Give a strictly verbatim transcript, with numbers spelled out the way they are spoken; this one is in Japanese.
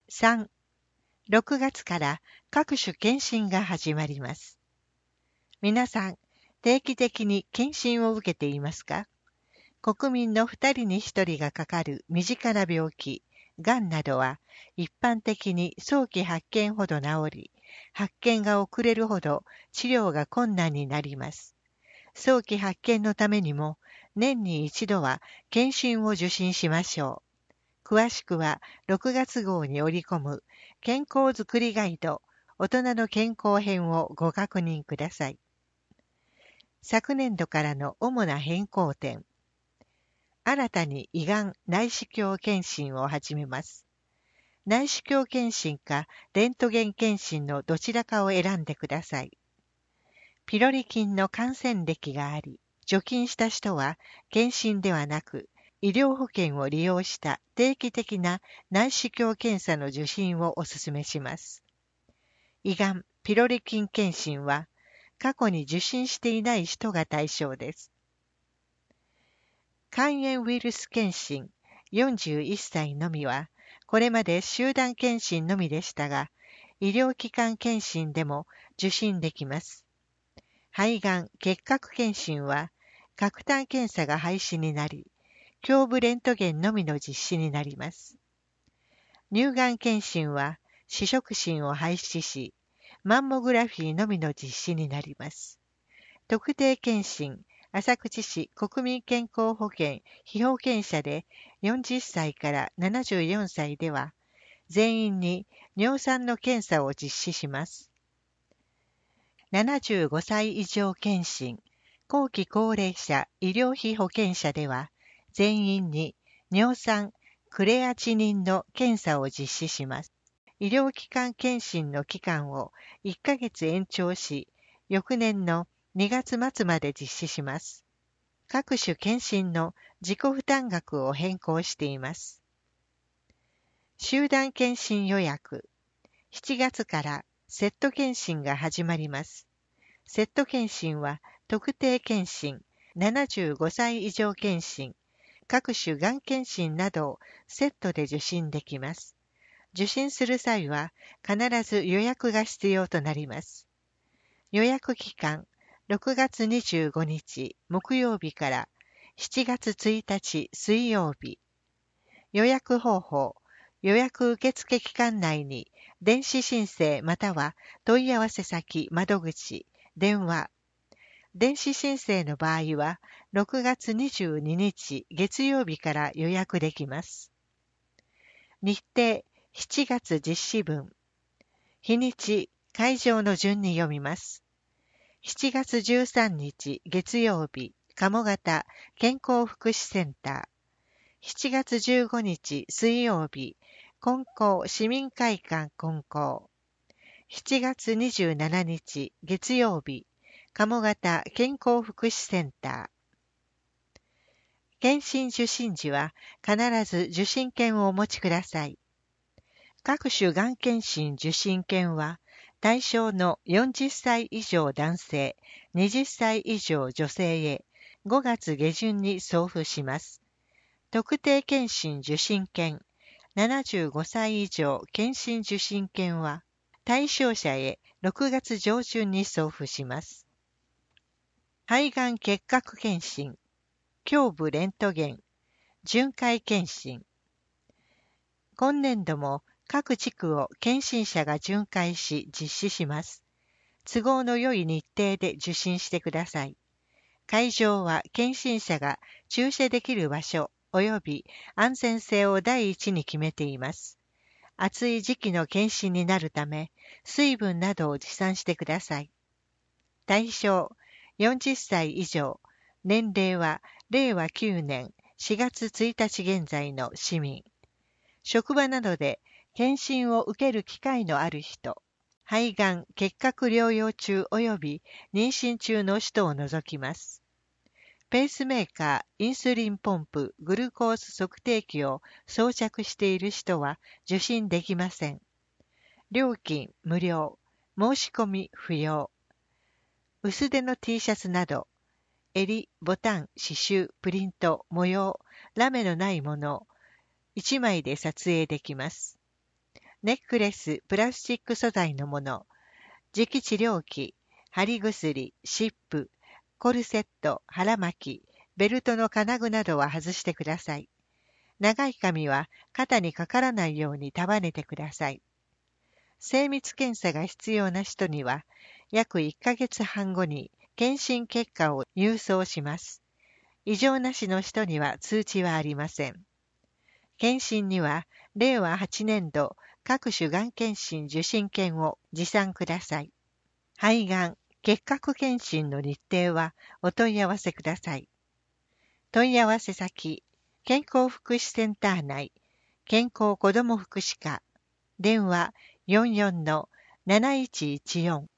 さん、ろくがつから各種検診が始まります。皆さん、定期的に検診を受けていますか？国民のふたりにひとりがかかる身近な病気、がんなどは一般的に早期発見ほど治り、発見が遅れるほど治療が困難になります。早期発見のためにも年に一度は検診を受診しましょう。詳しくはろくがつ号に織り込む健康づくりガイド大人の健康編をご確認ください。昨年度からの主な変更点。新たに胃がん内視鏡検診を始めます。内視鏡検診かレントゲン検診のどちらかを選んでください。ピロリ菌の感染歴があり、除菌した人は検診ではなく、医療保険を利用した定期的な内視鏡検査の受診をお勧めします。胃がんピロリ菌検診は過去に受診していない人が対象です。肝炎ウイルス検診よんじゅういっさいのみはこれまで集団検診のみでしたが、医療機関検診でも受診できます。肺がん結核検診は核炭検査が廃止になり、胸部レントゲンのみの実施になります。乳がん検診は視触診を廃止し、マンモグラフィーのみの実施になります。特定健診、浅口市国民健康保険被保険者でよんじゅっさいからななじゅうよんさいでは、全員に尿酸の検査を実施します。ななじゅうごさい以上検診、後期高齢者医療費保険者では、全員に尿酸、クレアチニンの検査を実施します。医療機関検診の期間をいっかげつ延長し、翌年のにがつ末まで実施します。各種検診の自己負担額を変更しています。集団検診予約。しちがつからセット検診が始まります。セット検診は特定検診、ななじゅうごさい以上検診、各種がん検診などをセットで受診できます。受診する際は必ず予約が必要となります。予約期間、ろくがつにじゅうごにち木曜日からしちがつついたち水曜日。予約方法、予約受付期間内に電子申請または問い合わせ先窓口、電話。電子申請の場合はろくがつにじゅうににち月曜日から予約できます。日程しちがつ実施分。日にち、会場の順に読みます。しちがつじゅうさんにち月曜日、鴨方健康福祉センター。しちがつじゅうごにち水曜日、金光市民会館金光。しちがつにじゅうしちにち月曜日、鴨方健康福祉センター。検診受診時は必ず受診券をお持ちください。各種がん検診受診券は対象のよんじゅっさい以上男性、はたち以上女性へごがつげじゅんに送付します。特定検診受診券、ななじゅうごさい以上検診受診券は対象者へろくがつ上旬に送付します。肺がん結核検診、胸部レントゲン、巡回検診。今年度も各地区を検診者が巡回し実施します。都合の良い日程で受診してください。会場は検診者が駐車できる場所及び安全性を第一に決めています。暑い時期の検診になるため、水分などを持参してください。対象、よんじゅっさい以上、年齢はれいわきゅうねんしがつついたち現在の市民。職場などで検診を受ける機会のある人、肺がん結核療養中及び妊娠中の人を除きます。ペースメーカー、インスリンポンプ、グルコース測定器を装着している人は受診できません。料金無料、申し込み不要。薄手の T シャツなど、襟、ボタン、刺繍、プリント、模様、ラメのないもの、いちまいで撮影できます。 ネックレス、プラスチック素材のもの、磁気治療器、貼り薬、湿布、コルセット、腹巻き、ベルトの金具などは外してください。長い髪は肩にかからないように束ねてください。精密検査が必要な人には、約いっかげつはん後に検診結果を郵送します。異常なしの人には通知はありません。検診には、れいわはちねんど各種がん検診受診券を持参ください。肺がん、結核検診の日程はお問い合わせください。問い合わせ先、健康福祉センター内、健康子ども福祉課、電話 よんじゅうよんのなないちいちよん